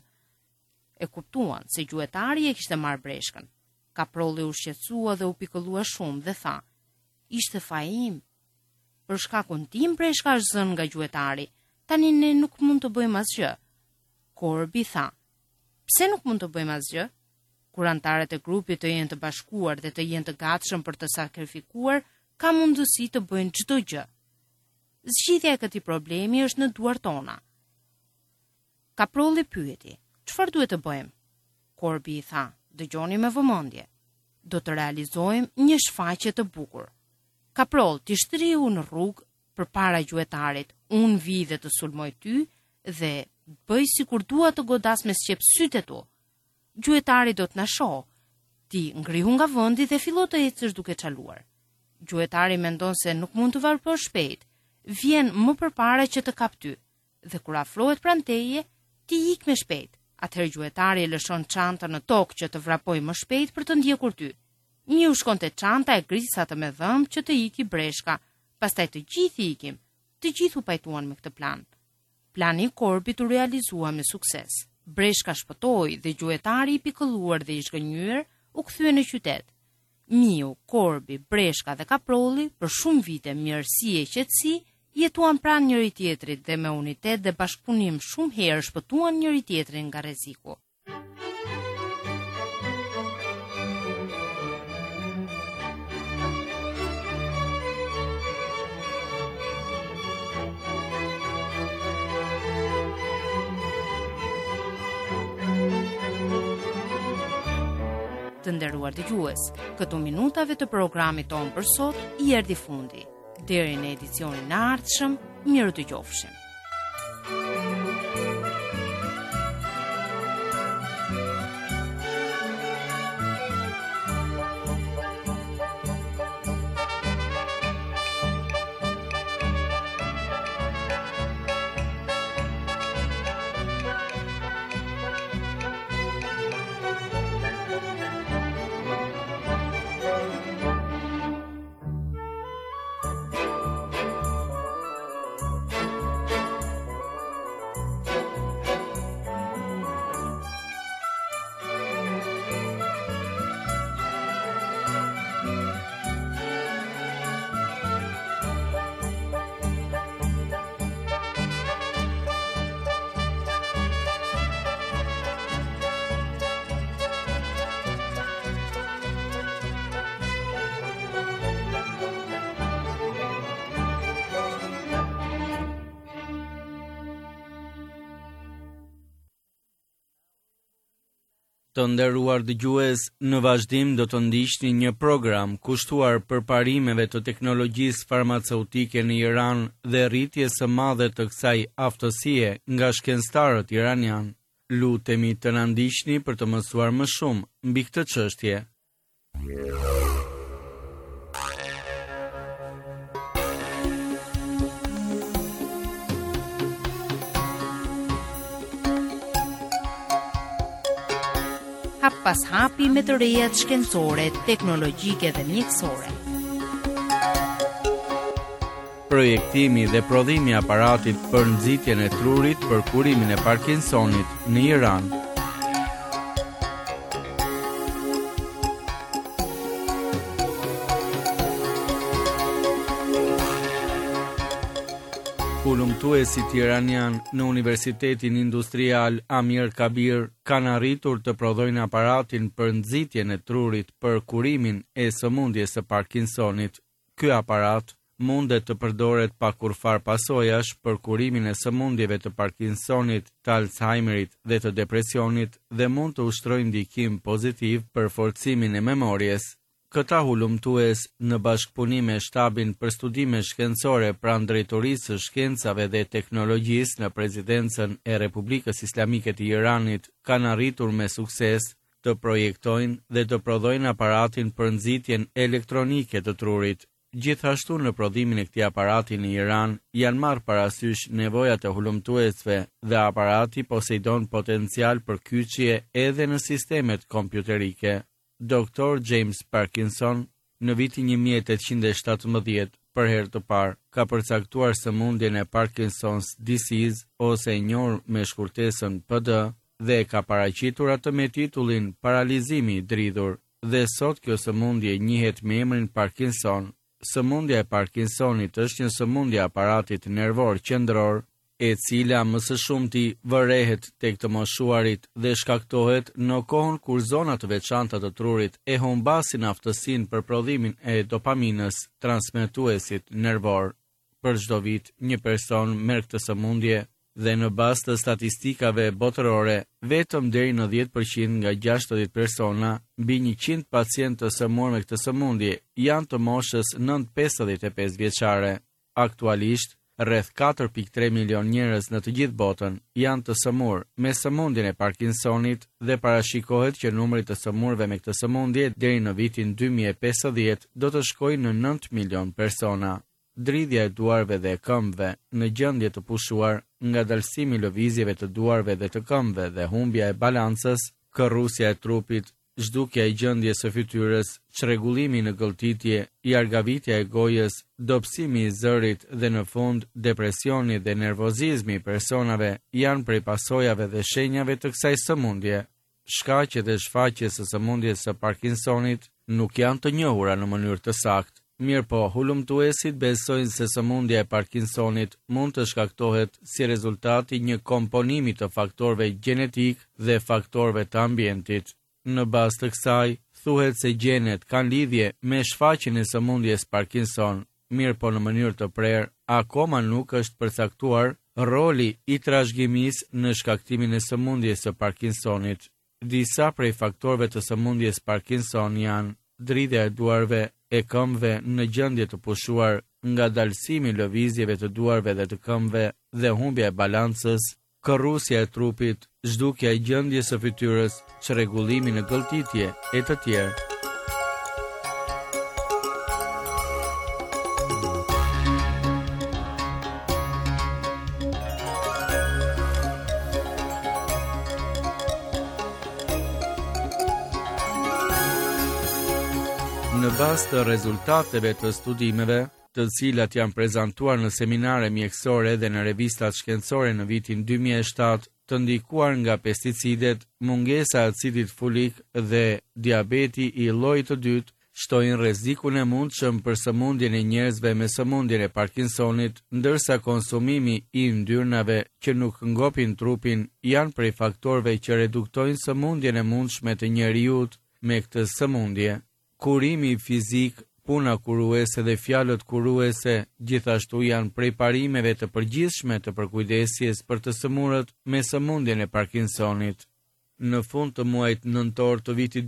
E kuptuan se gjuetari e kishte marrë Breshkën. Kaprolli u shqetësua dhe u pikëllua shumë dhe tha: "Ishte faji im. Për shkakun tim Breshka është zënë nga gjuetari. Tani ne nuk mund të bëjmë asgjë. Corby tha: "Pse nuk mund të bëjmë asgjë? Kur anëtarët e grupit të jenë të bashkuar dhe të jenë të gatshëm për të sakrifikuar, ka mundësi të bëjnë çdo gjë. Zgjidhja e këtij problemi është në duart tona." Kaprolli pyeti: "Çfarë duhet të bëjmë?" Corby i tha: "Dëgjoni me vëmendje. Do të realizojmë një shfaqje të bukur. Kaproll, ti shtriu në rrugë përpara gjuetarit, unë vi dhe të sulmoj ty dhe bëj sikur dua të godas me sqep sytë tu. Gjuetari do të na shohë. Ti ngrihu nga vendi dhe fillo të ecësh duke çaluar. Gjuetari mendon se nuk mund të varrosh shpejt. Vjen më përpara që të kap ty. Dhe kur afrohet pranë teje, ti ik me shpejt. Atëherë gjuetari e lëshon çantën në tokë që të vrapoj më shpejt për të ndjekur ty. Një u shkon te çanta e grisatë me dhëmb që të iki breshka. Pastaj të gjithë ikim. Të gjithë u pajtuan me këtë plan. Plani i Corbit u realizua me sukses. Breshka shpëtoi dhe gjuetari i pikëlluar dhe i zgënjur u kthye në qytet. Miu, Corby, Breshka dhe Kaprolli për shumë vite mirësi e qetësi jetuan pranë njëri tjetrit dhe me unitet dhe bashkëpunim shumë herë shpëtuan njëri tjetrin nga rreziku. Të nderuar dëgjues, këto minutave të programit tonë për sot i erdhi fundi. Deri në edicionin e ardhshëm, mirë dëgjofshim. Të nderuar dëgjues, në vazhdim do të ndiqni një program kushtuar përparimeve të teknologjisë farmaceutike në Iran dhe rritjes së madhe të kësaj aftësie nga shkencëtarët iranian. Lutemi të na ndiqni për të mësuar më shumë mbi këtë çështje. Hap pas hapi me të rejat shkencore, teknologjike dhe mjekësore. Projektimi dhe prodhimi i aparatit për nxitjen e trurit për kurimin e Parkinsonit në Iran. Hulumtuesit iranian në Universitetin Industrial Amir Kabir kanë arritur të prodhojnë aparatin për nxitjen e trurit për kurimin e sëmundjes së Parkinsonit. Ky aparat mundet të përdoret pa kurfar pasojash për kurimin e sëmundjeve të Parkinsonit, të Alzheimerit dhe të depresionit dhe mund të ushtrojë ndikim pozitiv për forcimin e memorjes. Këta hulumtues në bashkëpunim me shtabin për studime shkencore pranë Drejtorisë së Shkencave dhe Teknologjisë në Presidencën e Republikës Islamike të Iranit kanë arritur me sukses të projektojnë dhe të prodhojnë aparatin për nxitjen elektronike të trurit. Gjithashtu në prodhimin e këtij aparati në Iran janë marrë parasysh nevojat e hulumtuesve dhe aparati poseidon potencial për kyçje edhe në sistemet kompjuterike. Dr. James Parkinson, në vitin 1817, për herë të parë, ka përcaktuar sëmundjen e Parkinson's disease, ose e njohur me shkurtesën PD, dhe ka paraqitur atë me titullin paralizimi i dridhur, dhe sot kjo sëmundje njihet me emrin Parkinson. Sëmundja e Parkinsonit është një sëmundje e aparatit nervor qendror, e cila më së shumti vërehet tek të moshuarit dhe shkaktohet në kohën kur zona të veçanta të trurit e humbasin aftësinë për prodhimin e dopaminës, transmetuesit nervor. Për çdo vit, një person merr këtë sëmundje dhe në bazë të statistikave botërore, vetëm deri në 10% nga 60 persona mbi 100 pacientë të sëmurë me këtë sëmundje janë të moshës 9-55 vjeçare. Aktualisht, rreth 4.3 milion njerëz në të gjithë botën janë të sëmurë me sëmundjen e Parkinsonit dhe parashikohet që numri të sëmurëve me këtë sëmundje deri në vitin 2050 do të shkojë në 9 milion persona. Dridhja e duarve dhe e këmbëve në gjendje të pushuar, ngadalësimi i lëvizjeve të duarve dhe të këmbëve dhe humbja e balancës, kërrusja e trupit, zhdukja e gjendjes së fytyrës, çrregullimi në gëlltitje, jargavitja e gojës, dobësimi i zërit dhe në fund depresioni dhe nervozizmi i personave janë prej pasojave dhe shenjave të kësaj sëmundje. Shkaqet e shfaqjes së sëmundjes së Parkinsonit nuk janë të njohura në mënyrë të saktë. Mirë po, hulumtuesit besojnë se sëmundja e Parkinsonit mund të shkaktohet si rezultati një komponimi të faktorëve gjenetik dhe faktorëve të ambientit. Në bazë të kësaj, thuhet se gjenet kanë lidhje me shfaqjen e sëmundjes Parkinson, mirë po në mënyrë të prerë, akoma nuk është përcaktuar roli i trashëgimisë në shkaktimin e sëmundjes së Parkinsonit. Disa prej faktorëve të sëmundjes Parkinson janë dridhja e duarve, e këmbëve në gjendje të pushuar, ngadalësimi i lëvizjeve të duarve dhe të këmbëve dhe humbja e balancës, kërrusja e trupit, zhdukja e gjendjes së fytyrës, çrregullimi në gëlltitje e të tjerë. Në bazë të rezultateve të studimeve, të cilat janë prezantuar në seminare mjekësore dhe në revistat shkencore në vitin 2007, të ndikuar nga pesticidet, mungesa e acidit folik dhe diabeti i llojit të dytë, shtojnë rrezikun e mundshëm për sëmundjen e njerëzve me sëmundjen e Parkinsonit, ndërsa konsumimi i yndyrnave që nuk ngopin trupin janë prej faktorëve që reduktojnë sëmundjen e mundshme të njerëzit me këtë sëmundje. Kurimi fizik, puna kuruese dhe fjalët kuruese gjithashtu janë prej parimeve të përgjithshme të përkujdesjes për të sëmurët me sëmundjen e Parkinsonit. Në fund të muajit nëntor të vitit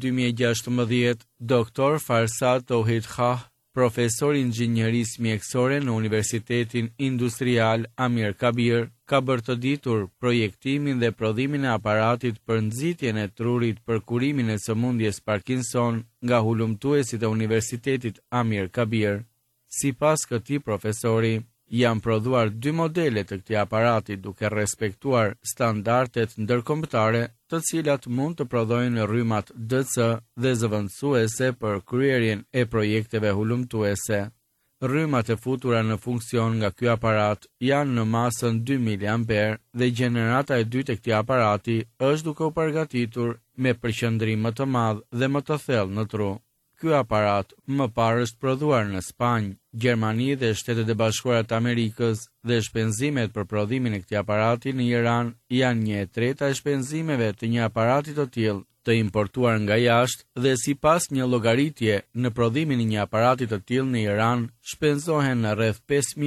2016, Dr. Farsad Tauhid Khah, profesor i inxhinierisë mjekësore në Universitetin Industrial Amir Kabir, ka bërë të ditur projektimin dhe prodhimin e aparatit për nxitjen e trurit për kurimin e sëmundjes Parkinson nga hulumtuesit e Universitetit Amir Kabir. Sipas këtij profesori, janë prodhuar 2 modele të këtij aparati duke respektuar standardet ndërkombëtare, të cilat mund të prodhojnë rrymat DC dhe zëvendësuese për kryerjen e projekteve hulumtuese. Rrymat e futura në funksion nga ky aparat janë në masën 2 mA dhe gjenerata e dytë e këtij aparati është duke u përgatitur me përqendrim më të madh dhe më të thellë në tru. Ky aparat më parë është prodhuar në Spanjë, Gjermani dhe Shtetet e Bashkuara të Amerikës dhe shpenzimet për prodhimin e këtij aparati në Iran janë 1/3 e shpenzimeve të një aparati të tillë të importuar nga jashtë dhe sipas një llogaritje në prodhimin e një aparati të tillë në Iran shpenzohen në rreth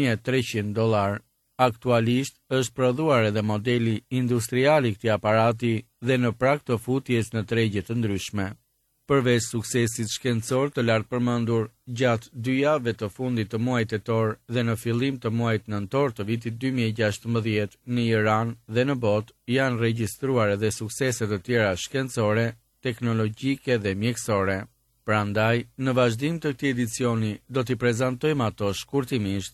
$5.300. Aktualisht është prodhuar edhe modeli industrial i këtij aparati dhe në prag të futjes në tregje të ndryshme. Përveç suksesit shkencor të lartë përmendur, gjatë 2 javëve të fundit të muajit tetor dhe në fillim të muajit nëntor të vitit 2016 në Iran dhe në botë, janë regjistruar edhe suksese të tjera shkencore, teknologjike dhe mjekësore. Prandaj, në vazhdim të këtij edicioni, do t'i prezantojmë ato shkurtimisht.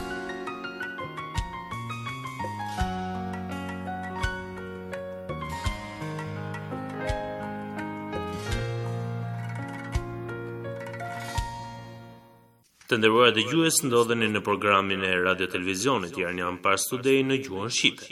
Të nderuar dëgjues, ndodheni në programin e Radio Televizionit Iranian Pars Today në gjuhën shqipe.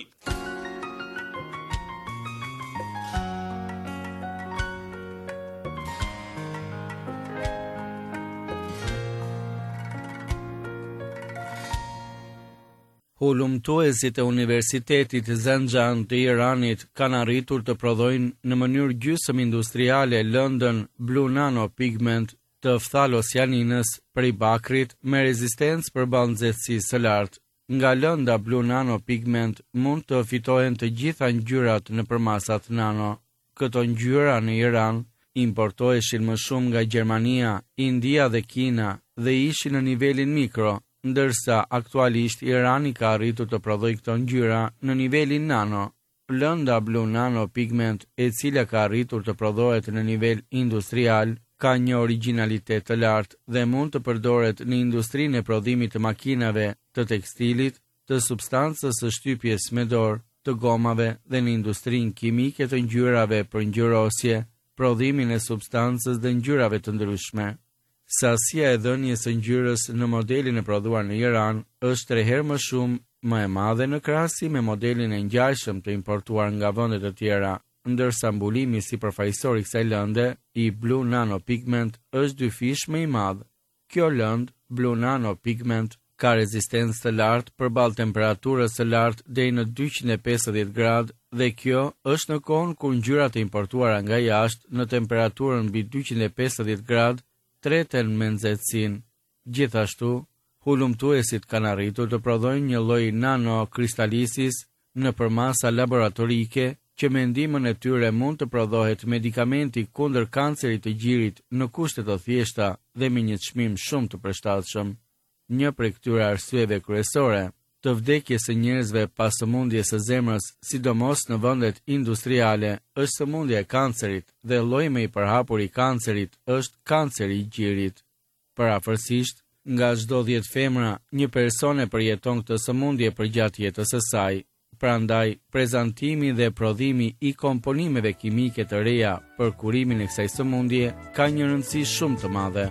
Hulumtuesit e Universitetit Zanjan të Iranit kanë arritur të prodhojnë në mënyrë gjysmë industriale lëndën Blue Nano Pigment të fthalocianinës prej bakrit me rezistencë përballë nxehtësisë së lartë. Nga lënda Blue Nano Pigment mund të fitohen të gjitha ngjyrat nëpër masat nano. Këto ngjyra në Iran importoheshin më shumë nga Gjermania, India dhe Kina dhe ishin në nivelin mikro, ndërsa aktualisht Irani ka arritur të prodhojë këto ngjyra në nivelin nano. Lënda Blue Nano Pigment, e cila ka arritur të prodhohet në nivel industrial, ka një origjinalitet të lartë dhe mund të përdoret në industrinë e prodhimit të makinave, të tekstilit, të substancës së shtypjes me dorë, të gomave dhe në industrinë kimike të ngjyrave për ngjyrosje, prodhimin e substancës dhe ngjyrave të ndryshme. Sasia e dhënies së ngjyrës në modelin e prodhuar në Iran është 3 herë më shumë më e madhe në krahasim me modelin e ngjashëm të importuar nga vende të tjera, ndërsa mbulimi sipërfaqësor i kësaj lënde, i Blue Nano Pigment, është 2 fish më i madh. Kjo lëndë, Blue Nano Pigment, ka rezistencë të lartë përballë temperaturës së lartë deri në 250 gradë dhe kjo është në kohën kur ngjyrat e importuara nga jashtë në temperaturën mbi 250 gradë treten me nxehtësinë. Gjithashtu, hulumtuesit kanë arritur të prodhojnë një lloj nanokristalisis nëpër masa laboratorike që me ndihmën e tyre mund të prodhohet medikamenti kundër kancerit të gjirit në kushte të thjeshta dhe me një çmim shumë të përshtatshëm. Një prej këtyre arsyeve kryesore të vdekjes së njerëzve pas sëmundjes së zemrës, sidomos në vendet industriale, është sëmundja e kancerit dhe lloji më i përhapur i kancerit është kanceri i gjirit. Parafërsisht, nga çdo 10 femra, një person e përjeton këtë sëmundje përgjatë jetës së saj. Prandaj, prezantimi dhe prodhimi i komponimeve kimike të reja për kurimin e kësaj sëmundje ka një rëndësi shumë të madhe.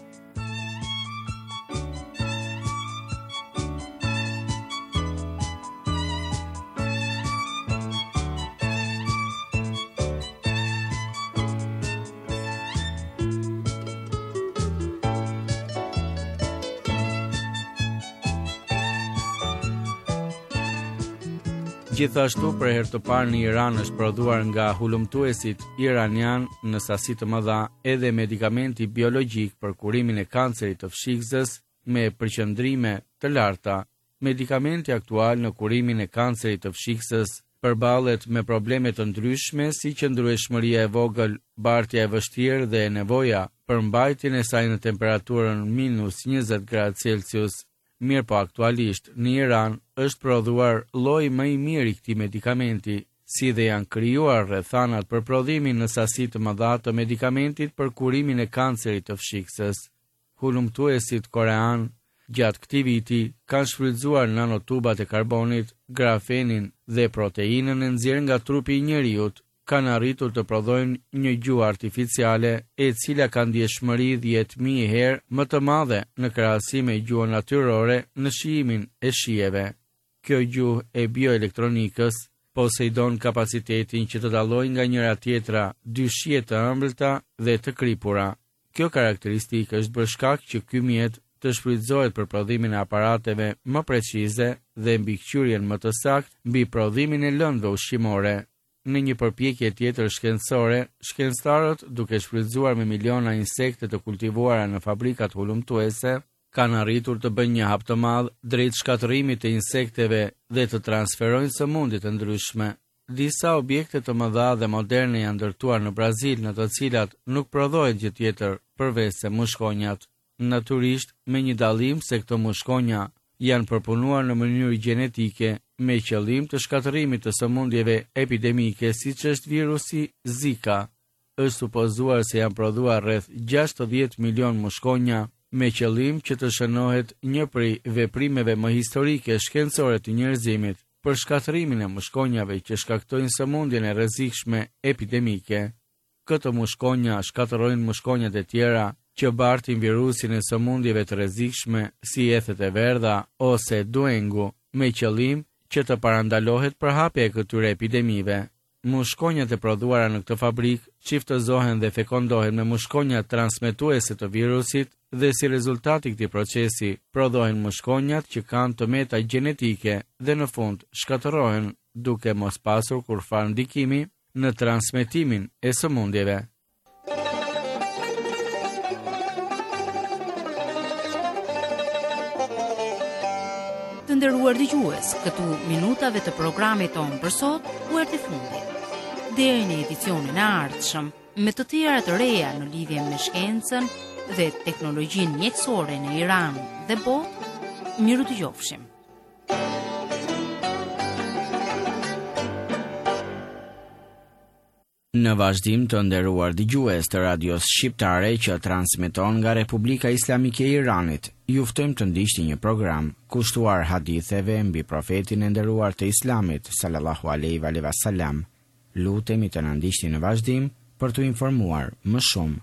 Gjithashtu, për herë të parë në Iran është prodhuar nga hulumtuesit iranian në sasi të mëdha edhe medikamenti biologjik për kurimin e kancerit të fshikëzës me përqendrime të larta. Medikamenti aktual në kurimin e kancerit të fshikëzës përballet me probleme të ndryshme si qëndrueshmëria e vogël, bartja e vështirë dhe nevoja për mbajtjen e saj në temperaturën -20 gradë Celsius. Mirë po aktualisht, në Iran është prodhuar lloji më i mirë i këtij medikamenti, si dhe janë krijuar rrethanat për prodhimin në sasi të mëdha të medikamentit për kurimin e kancerit të fshikësës. Hulumtuesit korean, gjatë këtij viti, kanë shfrytzuar nanotubat e karbonit, grafenin dhe proteinën e nxjerrë nga trupi i njeriut, kanë arritur të prodhojnë një gjuhë artificiale e cila ka ndjeshmëri 10.000 herë më të madhe në krahasim me gjuhën natyrore në shijimin e shijeve. Kjo gjuhë e bioelektronikës poseidon kapacitetin që të dallojë nga njëra tjetra 2 shije të ëmbëlta dhe të kripura. Kjo karakteristikë është bërë shkak që ky mjet të shfrytëzohet për prodhimin e aparateve më precize dhe mbikëqyrjen më të saktë mbi prodhimin e lëndëve ushqimore. Në një përpjekje tjetër shkencore, shkencëtarët, duke shfrytzuar me miliona insekte të kultivuara në fabrikat hulumtuese, kanë arritur të bëjnë një hap të madh drejt shkatërimit të insekteve dhe të transferojnë sëmundje të ndryshme. Disa objekte të mëdha dhe moderne janë ndërtuar në Brazil, në të cilat nuk prodhohet gjë tjetër përveç se mushkonjat. Natyrisht, me një dallim se këto mushkonja janë përpunuar në mënyrë gjenetike me qëllim të shkatërimit të sëmundjeve epidemike siç është virusi Zika. Është supozuar se janë prodhuar rreth 60 milion mushkonja me qëllim që të shënohet një prej veprimeve më historike shkencore të njerëzimit për shkatërimin e mushkonjave që shkaktojnë sëmundjen e rrezikshme epidemike. Këto mushkonja shkatërrojnë mushkonjat e tjera që bartin virusin e sëmundjeve të rrezikshme si ethet e verdha ose duengu, me qëllim që të parandalohet përhapja e këtyre epidemive. mushkonjat e prodhuara në këtë fabrikë çiftëzohen dhe fekondohen me mushkonja transmetuese të virusit dhe si rezultat i këtij procesi prodhohen mushkonjat që kanë tëmeta gjenetike dhe në fund shkatërrohen duke mos pasur kurfar ndikimi në transmetimin e sëmundjeve. Të nderuar dëgjues, këtu minutave të programit tonë për sot u erdhi fundi. Deri në edicionin e ardhshëm, me të tjera të reja në lidhje me shkencën dhe teknologjinë mjekësore në Iran dhe botë, miru dëgjofshim. Në vazhdim të nderuar dëgjues të radios shqiptare që transmeton nga Republika Islamike e Iranit, ju ftojmë të ndiqni një program kushtuar haditheve mbi profetin e nderuar të Islamit sallallahu alaihi wa sallam. Lutemi të na ndiqni në vazhdim për t'u informuar më shumë.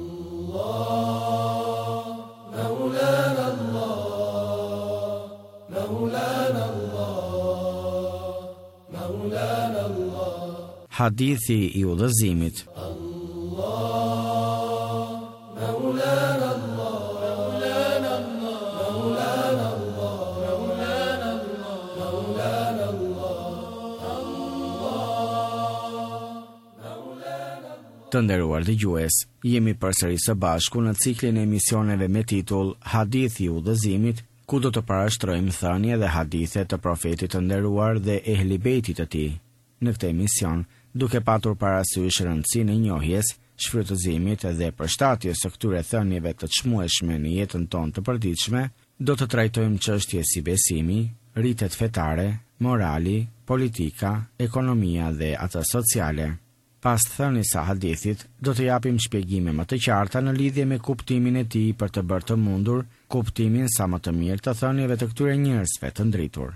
Hadithi i udhëzimit. Të nderuar dëgjues, jemi përsëri së bashku në ciklin e emisioneve me titull Hadithi i udhëzimit, ku do të parashtrojmë thënie dhe hadithe të profetit të nderuar dhe ehli bejtit të tij. Në këtë emision, duke patur parasysh rëndësinë e njohjes, shfrytëzimit dhe përshtatjes së këtyre thënieve të çmueshme në jetën tonë të përditshme, do të trajtojmë çështje si besimi, rritet fetare, morali, politika, ekonomia dhe ato sociale. Pas thënies së hadithit, do të japim shpjegime më të qarta në lidhje me kuptimin e tij për të bërë të mundur kuptimin sa më të mirë të thënieve të këtyre njerëzve të ndritur.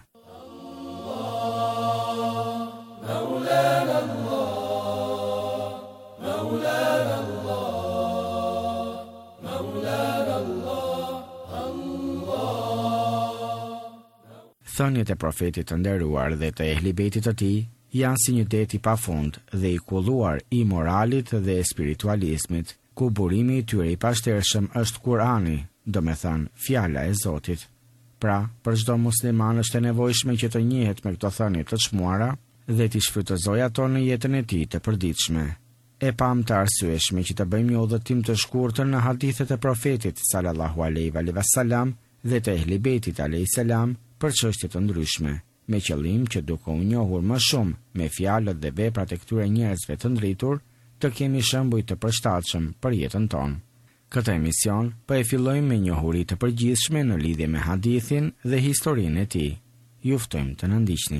Thëniet e profetit të nderuar dhe të ehli bejtit të tij janë si një det i pafund dhe i kulluar i moralit dhe spiritualizmit, ku burimi i tyre i pashtershëm është Kurani, domethënë fjala e Zotit. Pra, për çdo musliman është e nevojshme që të njihet me këto thënie të çmuara dhe t'i shfrytëzojë ato në jetën e tij të përditshme. E pam të arsyeshme që të bëjmë një udhëtim të shkurtër në hadithet e profetit sallallahu alaihi wa sallam dhe të ehli bejtit alayhi salam për çështje të ndryshme, me qëllim që duke u njohur më shumë me fjalët dhe veprat e këtyre njerëzve të ndritur, të kemi shembuj të përshtatshëm për jetën tonë. Këtë emision po e fillojmë me njohuri të përgjithshme në lidhje me hadithin dhe historinë e tij. Ju ftojmë të na ndiqni.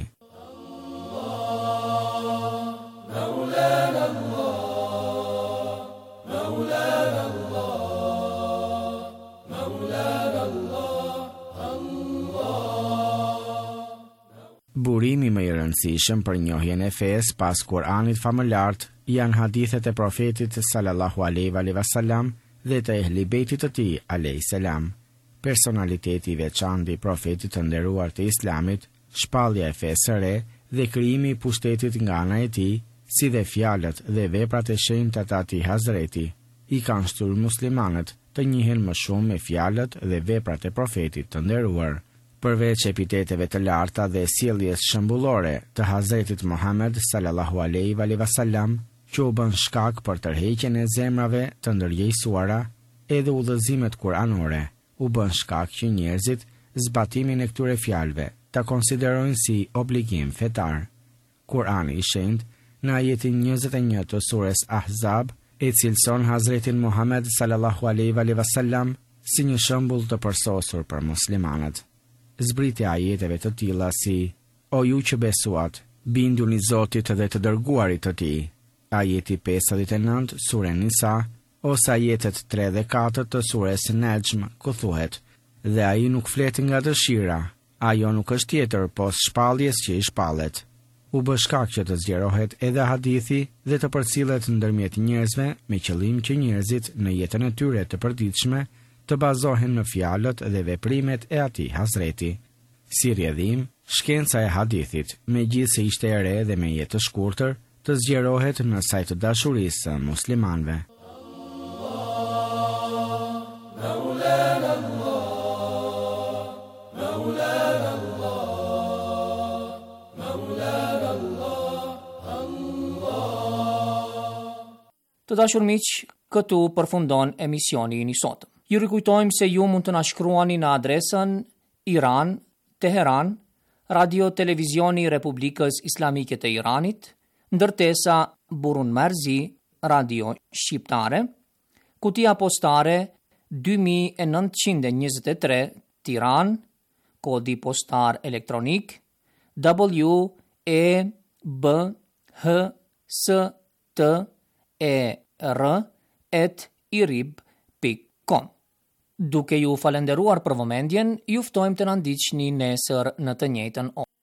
Burimi më i rëndësishëm për njohjen e fesë pas Kuranit famëlart janë hadithet e profetit sallallahu alaihi wa sallam dhe të ehli bejtit të tij alayhi salam. Personaliteti i veçantë i profetit të nderuar të Islamit, shpallja e fesë së re dhe krijimi i pushtetit nga ana e tij, si dhe fjalët dhe veprat e shenjta të atij Hazreti, i kanë shtyrë muslimanët të njihen më shumë me fjalët dhe veprat e profetit të nderuar. Përveç epiteteve të larta dhe sjelljes shembullore të Hazretit Muhammed sallallahu alaihi wa sallam, që u bën shkak për tërheqjen e zemrave të ndërgjegjësuara, edhe udhëzimet kuranore u bën shkak që njerëzit zbatimin e këtyre fjalëve ta konsiderojnë si obligim fetar. Kurani i shenjtë në ajetin 21 të sures Ahzab e cilëson Hazretin Muhammed sallallahu alaihi wa sallam si një shembull të përsosur për muslimanët. Zbritja ajeteve të tilla si: O ju që besuat, binduni Zotit dhe të dërguarit të tij. Ajeti 59 sure Nisa, ose ajetet 3 dhe 4 të sures Nejm, ku thuhet: Dhe ai nuk flet nga dëshira, ajo nuk është tjetër pos shpalljes që i shpallet. U bë shkak që të zgjerohet edhe hadithi dhe të përcillet ndërmjet njerëzve me qëllim që njerëzit në jetën e tyre të përditshme të bazohen në fjalët dhe veprimet e atij Hazreti. Si rrjedhim, shkenca e hadithit, megjithse ishte e re dhe me jetë të shkurtër, të zgjerohet në sajt të dashurisë së muslimanëve. Të dashur miq, këtu përfundon emisioni i sotëm. Ju rikujtojmë se ju mund të na shkruani në adresën Iran, Teheran, Radio Televizioni Republikës Islamike të Iranit, ndërtesa Burun Merzi, Radio Shqiptare, kutia postare 2923 Tiran, kodi postar elektronik WEBHSTER@irib.com. Duke ju falenderuar për vëmendjen, ju ftojmë të na ndiqni nesër në të njëjtën orë.